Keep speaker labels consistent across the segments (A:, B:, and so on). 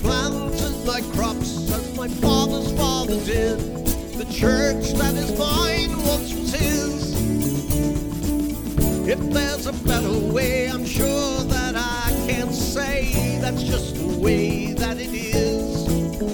A: planted my crops as my father's father did. The church that is mine once was his. If there's a better way, I'm sure that I can't say. That's just the way that it is.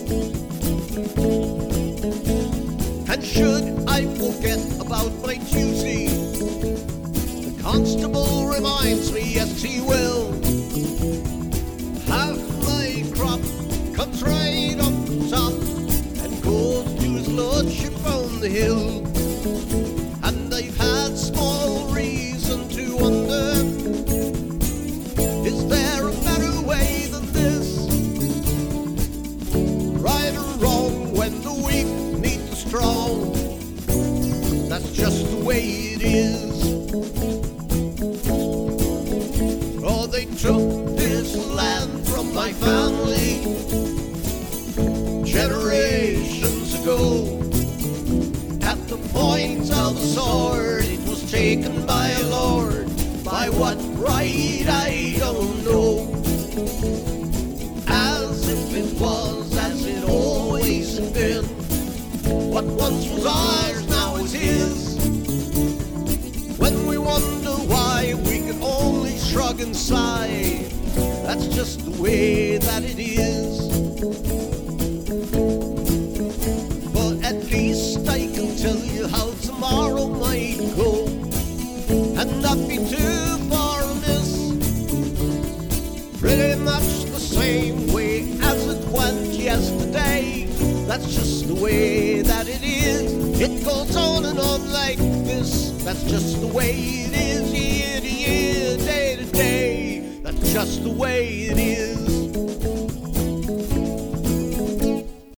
A: And should I forget about my duty, the constable reminds me, yes he will. Half my crop comes right up the top and goes to his lordship on the hill. And I've had small reason to wonder, is there a better way than this? Right or wrong, when the weak meet the strong, that's just the way it is. Oh, they took this land from my family generations ago. At the point of the sword, it was taken by a lord. By what right, I don't know. As if it was, as it always had been. What once was ours, now is his. When we wonder why, we can only shrug and sigh. That's just the way that it is. But at least I can tell you how tomorrow might go, and not be too far amiss. Pretty much the same way as it went yesterday. That's just the way that it is. It goes on and on like this. That's just the way it is, year to year, day to day. That's just the way it is.